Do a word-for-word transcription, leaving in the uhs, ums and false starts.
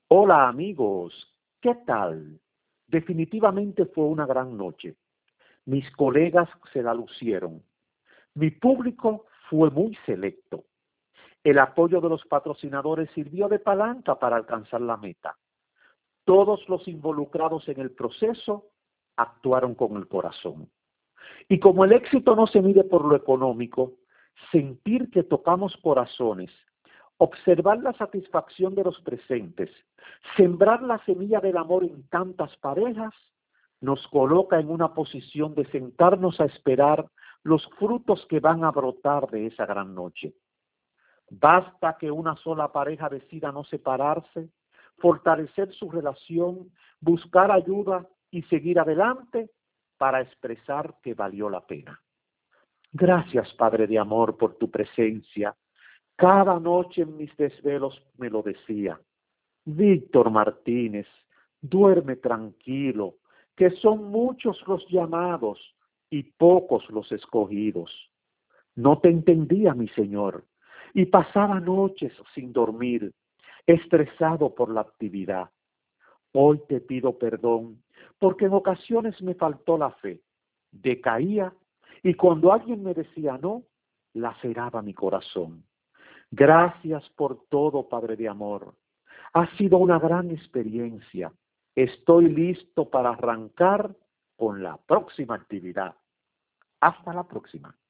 Hola amigos, ¿qué tal? Definitivamente fue una gran noche. Mis colegas se la lucieron. Mi público fue muy selecto. El apoyo de los patrocinadores sirvió de palanca para alcanzar la meta. Todos los involucrados en el proceso actuaron con el corazón. Y como el éxito no se mide por lo económico, sentir que tocamos corazones, observar la satisfacción de los presentes, sembrar la semilla del amor en tantas parejas, nos coloca en una posición de sentarnos a esperar los frutos que van a brotar de esa gran noche. Basta que una sola pareja decida no separarse, fortalecer su relación, buscar ayuda y seguir adelante para expresar que valió la pena. Gracias, Padre de amor, por tu presencia. Cada noche en mis desvelos me lo decía. Víctor Martínez, duerme tranquilo, que son muchos los llamados y pocos los escogidos. No te entendía, mi Señor, y pasaba noches sin dormir, estresado por la actividad. Hoy te pido perdón, porque en ocasiones me faltó la fe, decaía, y cuando alguien me decía no, laceraba mi corazón. Gracias por todo, Padre de amor. Ha sido una gran experiencia. Estoy listo para arrancar con la próxima actividad. Hasta la próxima.